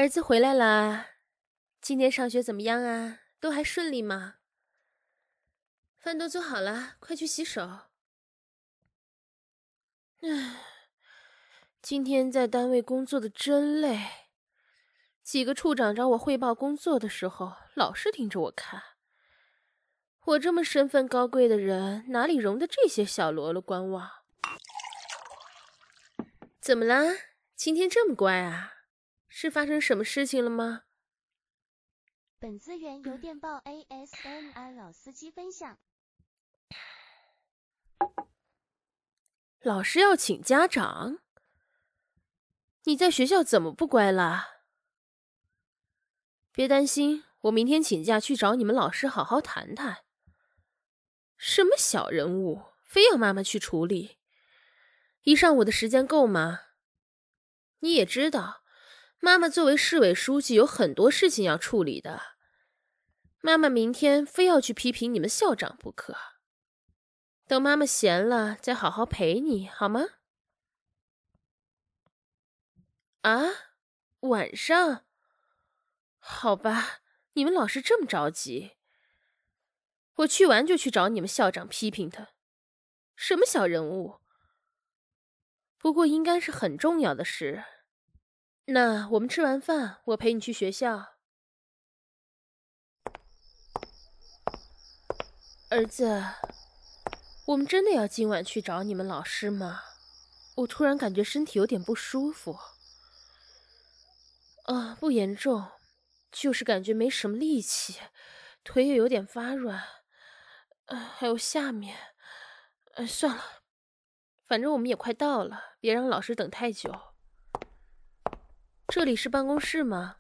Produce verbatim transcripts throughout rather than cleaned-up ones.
儿子回来啦，今天上学怎么样啊？都还顺利吗？饭都做好了，快去洗手。唉，今天在单位工作的真累。几个处长找我汇报工作的时候，老是盯着我看。我这么身份高贵的人，哪里容得这些小喽啰观望？怎么啦？今天这么乖啊？是发生什么事情了吗？ 本资源由电报 A S M R 老司机分享。 老师要请家长？你在学校怎么不乖啦？别担心，我明天请假去找你们老师好好谈谈。什么小人物，非要妈妈去处理？一上午的时间够吗？你也知道，妈妈作为市委书记有很多事情要处理的。妈妈明天非要去批评你们校长不可。等妈妈闲了，再好好陪你，好吗？啊，晚上？好吧，你们老师这么着急。我去完就去找你们校长批评他。什么小人物？不过应该是很重要的事。那我们吃完饭，我陪你去学校。儿子，我们真的要今晚去找你们老师吗？我突然感觉身体有点不舒服。啊，不严重，就是感觉没什么力气，腿也有点发软，呃，还有下面，呃，算了，反正我们也快到了，别让老师等太久。这里是办公室吗？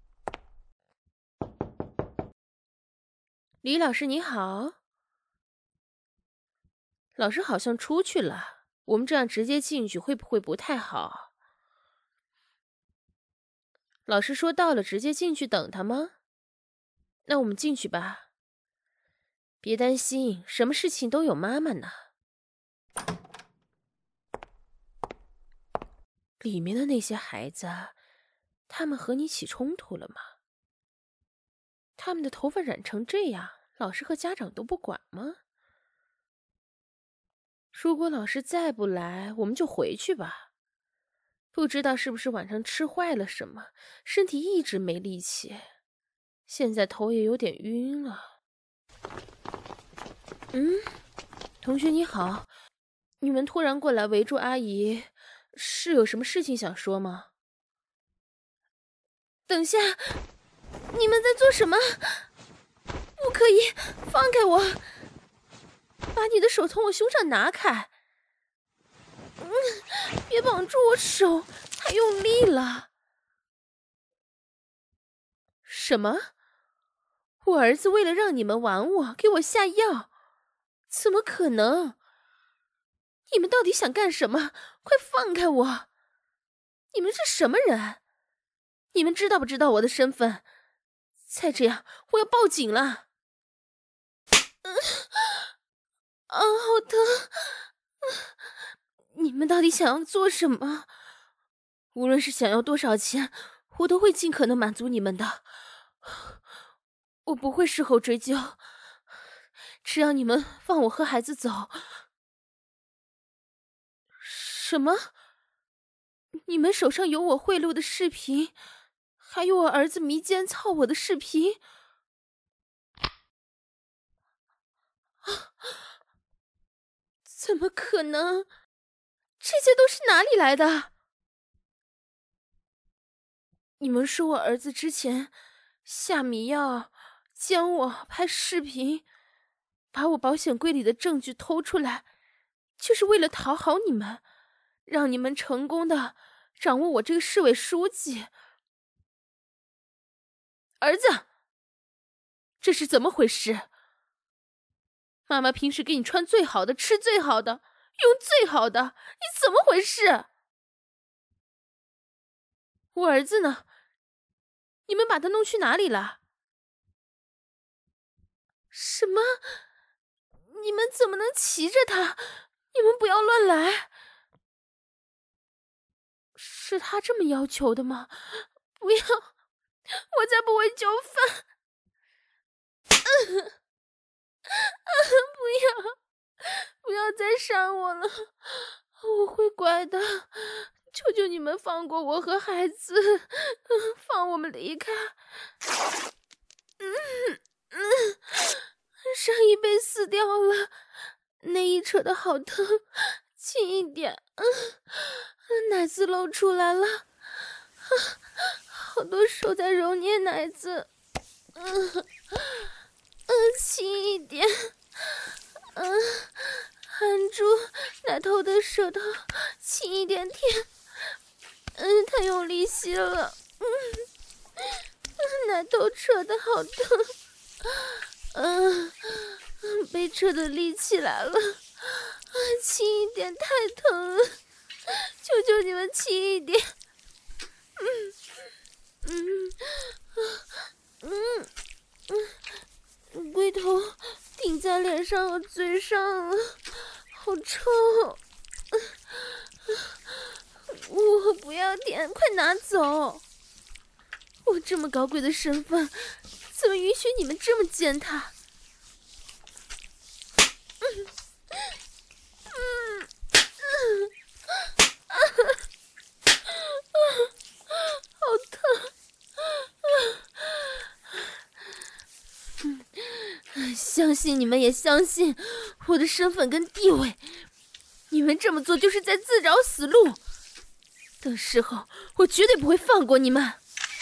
李老师你好。老师好像出去了，我们这样直接进去会不会不太好？老师说到了直接进去等他吗？那我们进去吧。别担心，什么事情都有妈妈呢。里面的那些孩子，他们和你起冲突了吗？他们的头发染成这样，老师和家长都不管吗？如果老师再不来，我们就回去吧。不知道是不是晚上吃坏了什么，身体一直没力气，现在头也有点晕了。嗯，同学你好，你们突然过来围住阿姨，是有什么事情想说吗？等下，你们在做什么？不可以，放开我！把你的手从我胸上拿开！嗯，别绑住我手，太用力了。什么？我儿子为了让你们玩我，给我下药？怎么可能？你们到底想干什么？快放开我！你们是什么人？你们知道不知道我的身份？再这样，我要报警了！嗯，啊，好疼！你们到底想要做什么？无论是想要多少钱，我都会尽可能满足你们的。我不会事后追究，只要你们放我和孩子走。什么？你们手上有我贿赂的视频，还有我儿子迷奸操我的视频？啊！怎么可能？这些都是哪里来的？你们说我儿子之前下迷药、奸我、拍视频，把我保险柜里的证据偷出来，就是为了讨好你们，让你们成功的掌握我这个市委书记。儿子，这是怎么回事？妈妈平时给你穿最好的，吃最好的，用最好的，你怎么回事？我儿子呢？你们把他弄去哪里了？什么？你们怎么能骑着他？你们不要乱来！是他这么要求的吗？不要！ 我才不会就范！不要，不要再杀我了，我会乖的。求求你们放过我和孩子，放我们离开。嗯嗯，上一杯死掉了，内衣扯得好疼，轻一点。嗯，奶子露出来了，啊，好多手在揉捏奶子。嗯嗯，轻一点。嗯，含住奶头的舌头，轻一点舔。嗯，太用力吸了。嗯，奶头扯得好疼。嗯，被扯得立起来了。轻一点，太疼了，求求你们轻一点。嗯嗯嗯嗯，龟头顶在脸上和嘴上了，好臭！我不要舔，快拿走！我这么高贵的身份，怎么允许你们这么践踏？嗯嗯嗯啊啊！好疼！嗯，相信你们也相信我的身份跟地位，你们这么做就是在自找死路。到时候我绝对不会放过你们。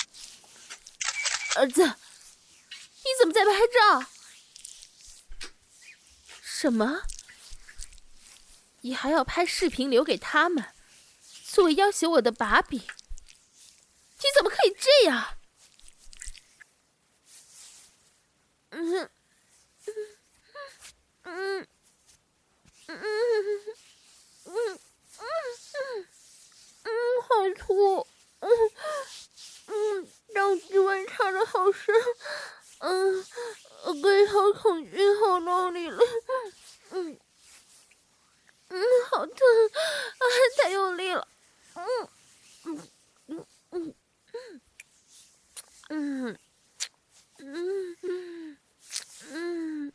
儿子，你怎么在拍照？什么？你还要拍视频留给他们，作为要挟我的把柄？你怎么可以这样？嗯嗯嗯嗯嗯嗯嗯，好吐。嗯嗯，让体温插的好深。嗯，龟头捅进喉咙里了。嗯嗯，好疼啊！太用力了。嗯嗯嗯嗯嗯嗯嗯嗯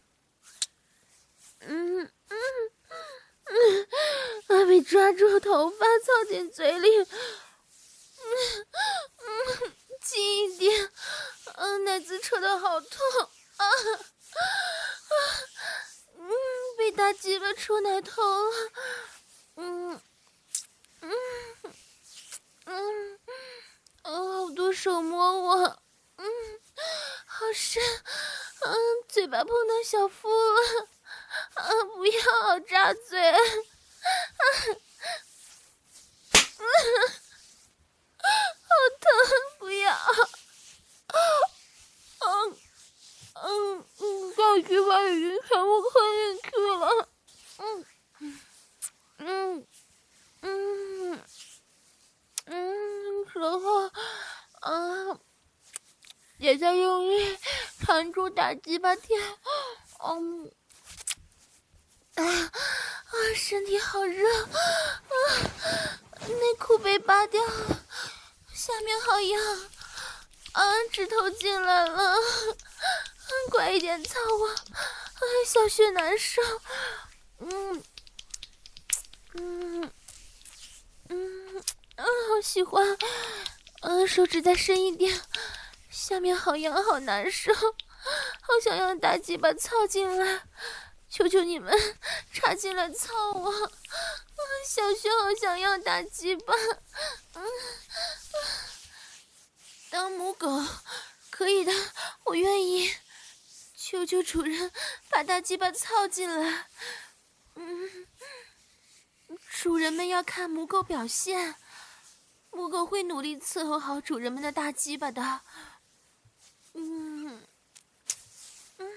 嗯嗯啊！被抓住头发，凑进嘴里。嗯嗯，轻一点。啊，奶子扯得好痛啊啊！嗯，被大鸡巴戳奶头了。嗯嗯嗯，哦，好多手摸我。嗯，好深。嗯，嘴巴碰到小腹了。啊，不要扎嘴。啊嗯，好疼，不要。嗯嗯嗯，大鸡巴已经全部吞进去了。嗯嗯嗯嗯，然后啊，也在用力缠住大鸡巴舔。嗯啊啊，身体好热啊！内裤被扒掉了，下面好痒啊！指头进来了，快一点操我！啊，小穴难受。嗯嗯嗯啊，好喜欢。嗯、啊，手指再深一点，下面好痒好难受，好想让大鸡巴操进来。求求你们插进来操我！啊，小穴好想要大鸡巴。嗯，当母狗可以的，我愿意。求求主人把大鸡巴操进来。嗯，主人们要看母狗表现，母狗会努力伺候好主人们的大鸡巴的。嗯嗯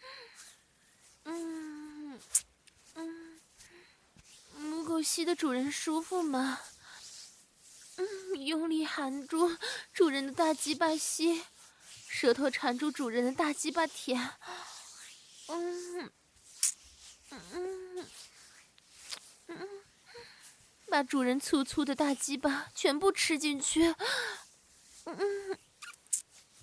嗯嗯，母狗吸的主人舒服吗？嗯，用力含住主人的大鸡巴吸，舌头缠住主人的大鸡巴舔。嗯嗯嗯，把主人粗粗的大鸡巴全部吃进去。嗯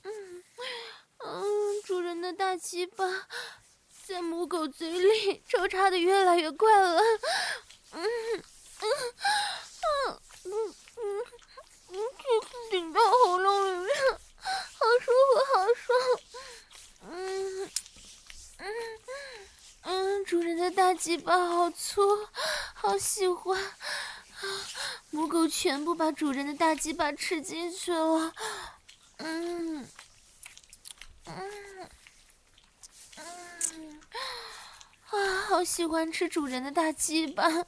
鸡巴在母狗嘴里抽插的越来越快了，嗯嗯嗯嗯嗯嗯，这次顶到喉咙里面，好舒服，好爽。嗯嗯嗯，主人的大鸡巴好粗，好喜欢。母狗全部把主人的大鸡巴吃进去了。嗯嗯嗯，啊，好喜欢吃主人的大鸡巴。嗯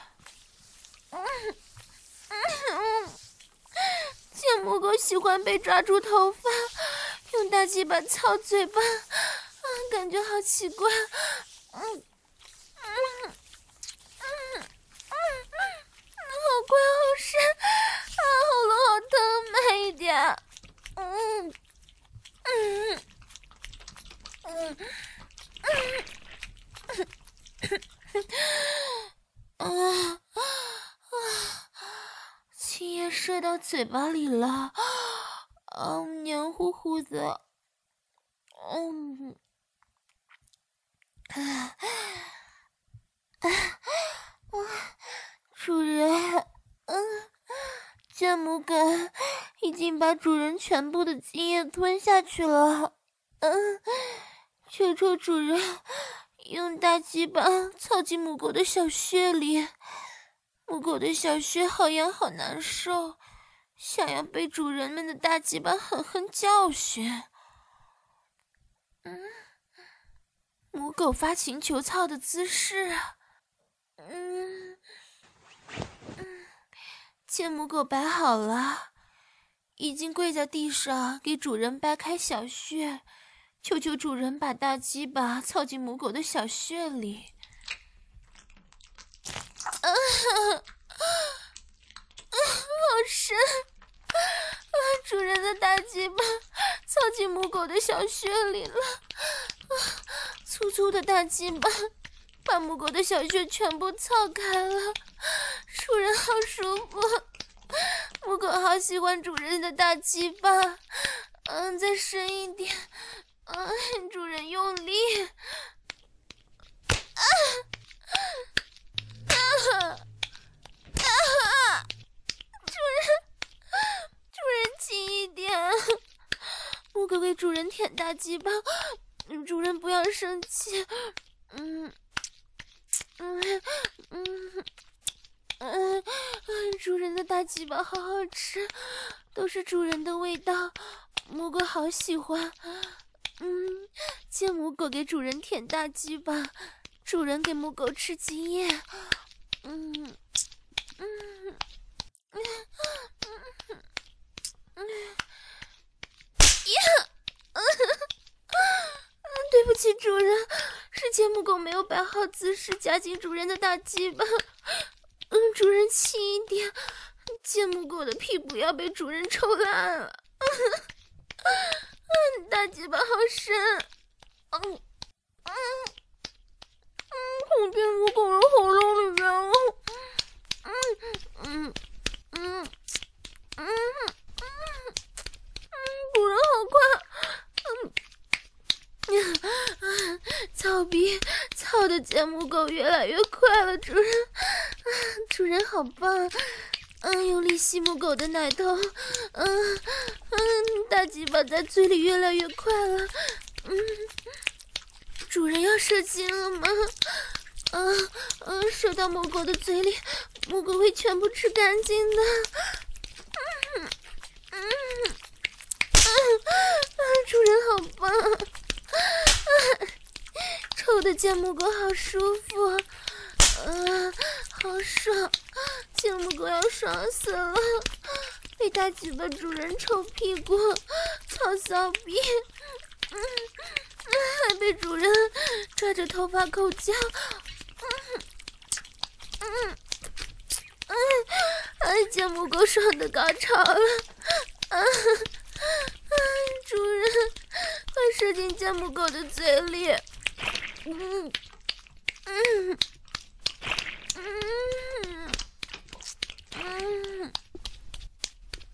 嗯，见母狗喜欢被抓住头发，用大鸡巴操嘴巴，啊，感觉好奇怪。嗯嗯嗯嗯嗯，好快好深，啊，喉咙好疼，慢一点。嗯嗯嗯嗯啊啊！精液射到嘴巴里了，嗯，黏糊糊的。嗯，啊啊啊！主人，嗯，见母狗已经把主人全部的精液吞下去了。嗯，求求主人用大鸡巴操进母狗的小穴里。母狗的小穴好痒好难受，想要被主人们的大鸡巴狠狠教训。嗯，母狗发情求操的姿势。嗯嗯，见母狗摆好了，已经跪在地上给主人掰开小穴，求求主人把大鸡巴操进母狗的小穴里。啊啊，好深！啊，主人的大鸡巴操进母狗的小穴里了。啊，粗粗的大鸡巴把母狗的小穴全部操开了，主人好舒服。母狗好喜欢主人的大鸡巴。嗯，再深一点。嗯，主人用力。啊啊啊！主人，主人轻一点。母狗给主人舔大鸡巴，主人不要生气。嗯嗯嗯嗯嗯，主人的大鸡巴好好吃，都是主人的味道，母狗好喜欢。嗯，见母狗给主人舔大鸡巴，主人给母狗吃精液。嗯嗯嗯嗯嗯呀，嗯嗯，对不起主人，是见母狗没有摆好姿势夹紧主人的大鸡巴。嗯，主人轻一点，见母狗的屁股要被主人抽烂了。嗯，大鸡巴好深。嗯嗯嗯，捅进母狗的喉咙里面了。嗯嗯嗯嗯嗯嗯，主人好快。嗯，操逼操的见母狗越来越快了，主人。主人好棒。嗯，用力吸母狗的奶头。嗯嗯，大鸡巴在嘴里越来越快了。嗯，主人要射精了吗？嗯嗯，射到母狗的嘴里，母狗会全部吃干净的。嗯嗯嗯嗯，主人好棒。嗯，臭的见母狗好舒服。嗯，好爽，见母狗要爽死了，被大鸡巴主人抽屁股，操骚逼。嗯嗯，还被主人抓着头发口交。嗯嗯嗯，哎，见母狗爽的高潮了。嗯嗯，主人，快射进见母狗的嘴里。嗯嗯嗯嗯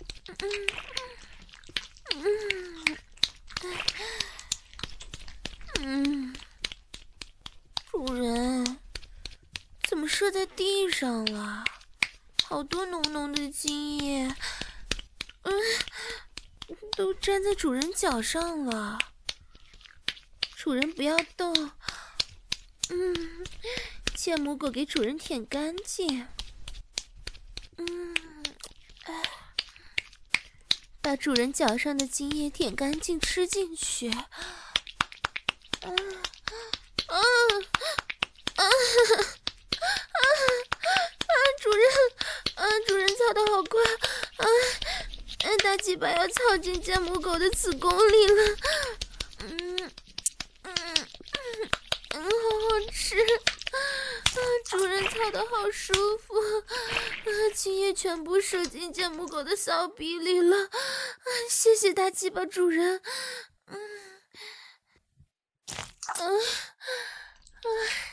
嗯嗯射在地上了，好多浓浓的精液，嗯，都粘在主人脚上了。主人不要动，嗯，借母狗给主人舔干净，嗯，哎，把主人脚上的精液舔干净，吃进去。嗯嗯嗯啊啊！主人，啊，主人操得好快，啊，大鸡巴要操进剑母狗的子宫里了，嗯嗯嗯嗯，好好吃，啊，主人操得好舒服，啊，精液全部射进剑母狗的骚逼里了，啊，谢谢大鸡巴主人，嗯嗯啊。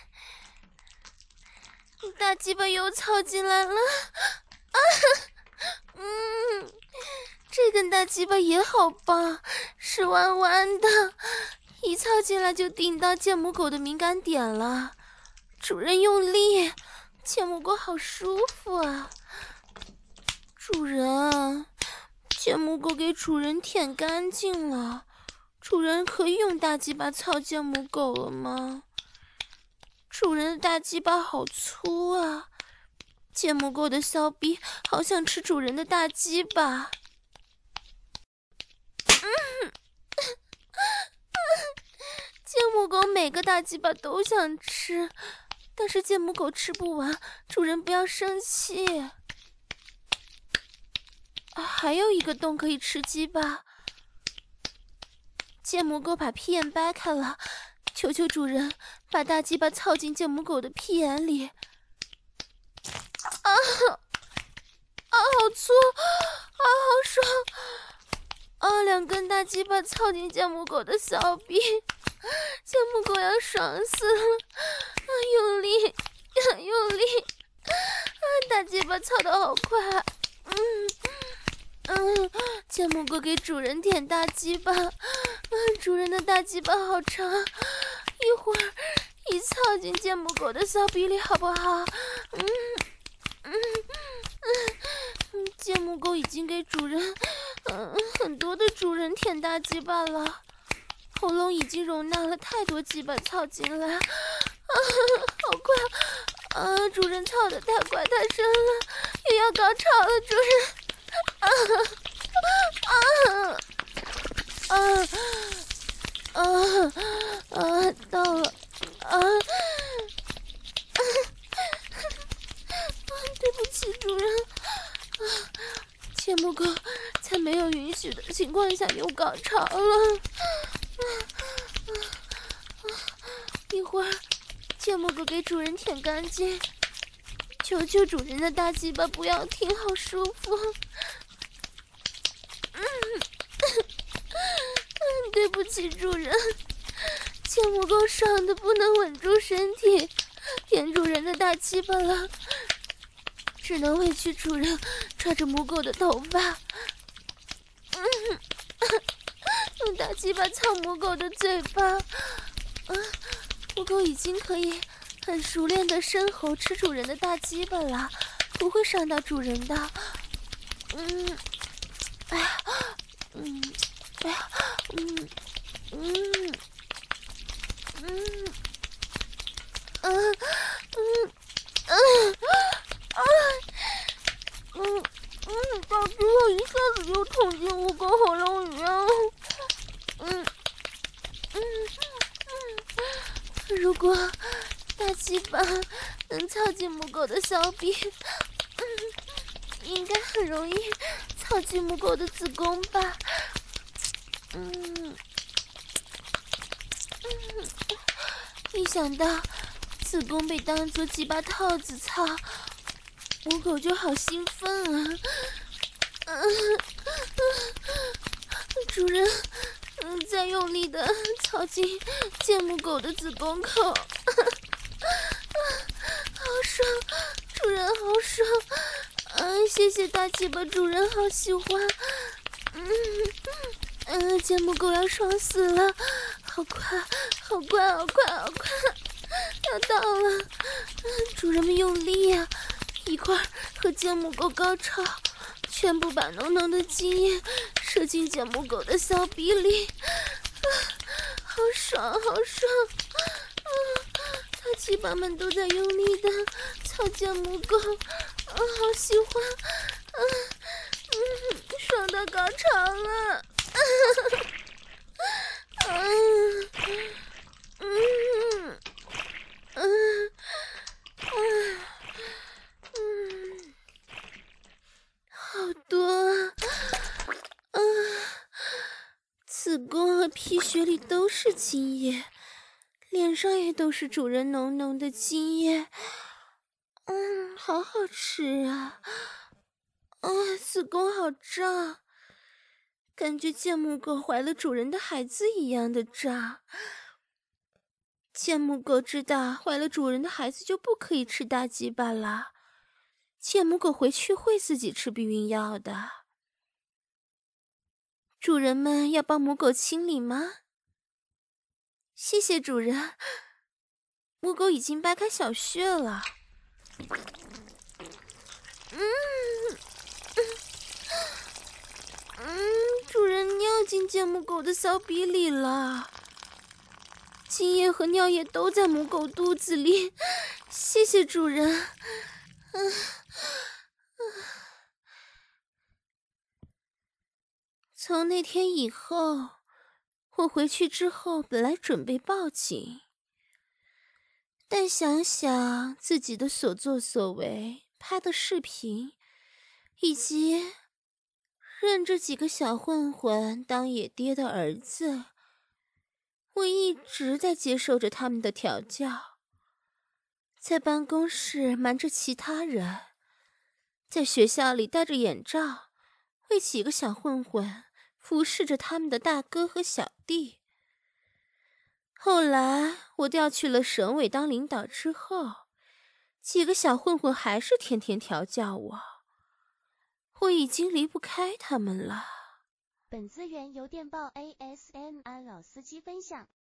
大鸡巴又操进来了，啊，嗯，这根大鸡巴也好棒，是弯弯的，一操进来就顶到剑母狗的敏感点了。主人用力，剑母狗好舒服啊。主人，剑母狗给主人舔干净了，主人可以用大鸡巴操剑母狗了吗？主人的大鸡巴好粗啊，剑母狗的骚逼好想吃主人的大鸡巴。嗯，剑母狗每个大鸡巴都想吃，但是剑母狗吃不完，主人不要生气。啊，还有一个洞可以吃鸡巴。剑母狗把屁眼掰开了，求求主人把大鸡巴操进剑母狗的屁眼里。啊啊，好粗，啊，好爽！啊，两根大鸡巴操进剑母狗的小臂，剑母狗要爽死了！啊，用力，啊，用力！啊，大鸡巴操得好快！嗯嗯，剑母狗给主人舔大鸡巴，嗯，主人的大鸡巴好长，一会儿一操进剑母狗的骚逼里，好不好？嗯嗯嗯，剑母狗已经给主人，嗯，很多的主人舔大鸡巴了，喉咙已经容纳了太多鸡巴操进来，啊，好快！啊，主人操得太快太深了，又要高潮了，主人！啊啊啊啊啊！到了啊！啊对不起，主人。啊，剑母狗在没有允许的情况下又高潮了。啊啊啊！一会儿，剑母狗给主人舔干净。求求主人的大鸡巴不要停，好舒服。嗯，嗯，对不起，主人，剑母狗爽的不能稳住身体，舔主人的大鸡巴了，只能委屈主人抓着母狗的头发，嗯，用大鸡巴操母狗的嘴巴，嗯，母狗已经可以很熟练的伸喉吃主人的大鸡巴了，不会伤到主人的。嗯，哎呀，嗯，哎呀，嗯，嗯，嗯，嗯，嗯，嗯，啊，嗯，嗯，大鸡巴一下子就捅进我跟喉咙里了。嗯，嗯，嗯，如果大鸡巴能操进母狗的小臂，嗯，应该很容易操进母狗的子宫吧。嗯，嗯，一想到子宫被当作鸡巴套子操，母狗就好兴奋啊！嗯，主人，嗯，再用力的操进剑母狗的子宫口。好爽，主人好爽！嗯，谢谢大鸡巴主人，好喜欢。嗯嗯，剑母狗要爽死了，好快，好快，好快，好快，要到了！嗯，主主人们用力呀、啊，一块儿和芥末狗高潮，全部把浓浓的精液射进芥末狗的骚逼里，啊，好爽，好爽！啊，大鸡巴们都在用力的操芥末狗，啊，好喜欢！啊，嗯，爽到高潮了！啊，嗯嗯嗯嗯嗯，好多啊！啊，子宫和屁穴里都是精液，脸上也都是主人浓浓的精液。嗯，好好吃啊！啊，子宫好胀，感觉芥末狗怀了主人的孩子一样的胀。芥末狗知道怀了主人的孩子就不可以吃大鸡巴了，芥末狗回去会自己吃避孕药的。主人们要帮母狗清理吗？谢谢主人，母狗已经掰开小穴了。嗯嗯，主人尿进芥末狗的骚逼里了。精液和尿液都在母狗肚子里，谢谢主人。嗯嗯，从那天以后，我回去之后本来准备报警，但想想自己的所作所为，拍的视频，以及认这几个小混混当野爹的儿子，我一直在接受着他们的调教，在办公室瞒着其他人，在学校里戴着眼罩，为几个小混混服侍着他们的大哥和小弟。后来我调去了省委当领导之后，几个小混混还是天天调教我，我已经离不开他们了。 本资源由电报 A S M R 老司机分享。